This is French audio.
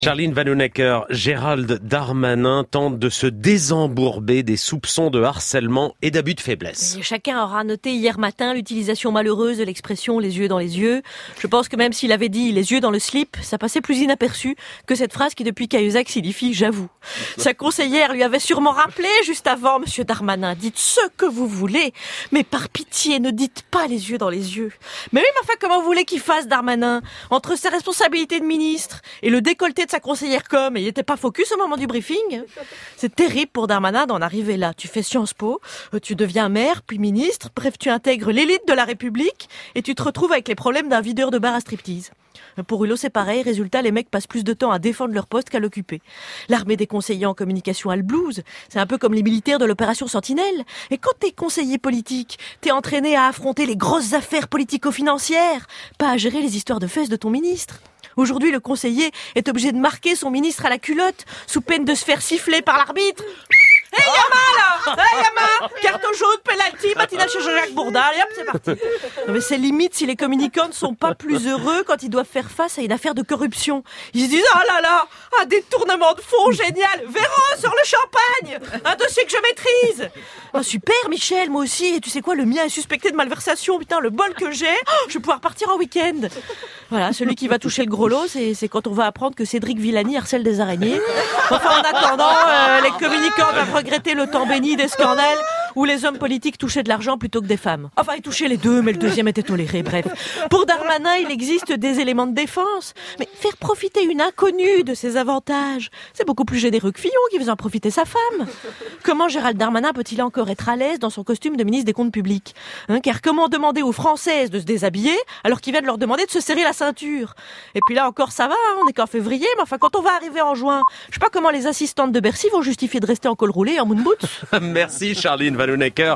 Charline Vanhoenacker, Gérald Darmanin tente de se désembourber des soupçons de harcèlement et d'abus de faiblesse. Et chacun aura noté hier matin l'utilisation malheureuse de l'expression « les yeux dans les yeux ». Je pense que même s'il avait dit « les yeux dans le slip », ça passait plus inaperçu que cette phrase qui depuis Cahuzac signifie « j'avoue ». Sa conseillère lui avait sûrement rappelé juste avant, monsieur Darmanin, dites ce que vous voulez, mais par pitié, ne dites pas les yeux dans les yeux. Mais oui, mais enfin, comment vous voulez qu'il fasse, Darmanin, entre ses responsabilités de ministre et le décolleté de sa conseillère com, et il n'était pas focus au moment du briefing. C'est terrible pour Darmanin d'en arriver là. Tu fais Sciences Po, tu deviens maire, puis ministre, bref, tu intègres l'élite de la République et tu te retrouves avec les problèmes d'un videur de bar à striptease. Pour Hulot, c'est pareil. Résultat, les mecs passent plus de temps à défendre leur poste qu'à l'occuper. L'armée des conseillers en communication a le blues. C'est un peu comme les militaires de l'opération Sentinelle. Et quand t'es conseiller politique, t'es entraîné à affronter les grosses affaires politico-financières, pas à gérer les histoires de fesses de ton ministre. Aujourd'hui, le conseiller est obligé de marquer son ministre à la culotte, sous peine de se faire siffler par l'arbitre. Hey Yama là! Hey Yama! Carton jaune, penalty, matinale chez Jean-Jacques Bourdin, allez hop, c'est parti. Non mais c'est limite si les communicants ne sont pas plus heureux quand ils doivent faire face à une affaire de corruption. Ils se disent, oh là là, un détournement de fonds génial, Véran sur le champagne, un dossier que je maîtrise. Oh, super Michel, moi aussi, et tu sais quoi, le mien est suspecté de malversation, putain, le bol que j'ai, je vais pouvoir partir en week-end. Voilà, celui qui va toucher le gros lot, c'est quand on va apprendre que Cédric Villani harcèle des araignées. Enfin, en attendant, les communicants doivent regretter le temps béni des scandales où les hommes politiques touchaient de l'argent plutôt que des femmes. Enfin, ils touchaient les deux, mais le deuxième était toléré, bref. Pour Darmanin, il existe des éléments de défense, mais faire profiter une inconnue de ses avantages, c'est beaucoup plus généreux que Fillon qui faisait en profiter sa femme. Comment Gérald Darmanin peut-il encore être à l'aise dans son costume de ministre des Comptes Publics, car comment demander aux Françaises de se déshabiller alors qu'il vient de leur demander de se serrer la ceinture? Et puis là encore, ça va, on est qu'en février, mais enfin, quand on va arriver en juin, je sais pas comment les assistantes de Bercy vont justifier de rester en col roulé et en moon boots. Merci Charline Vanhoenacker.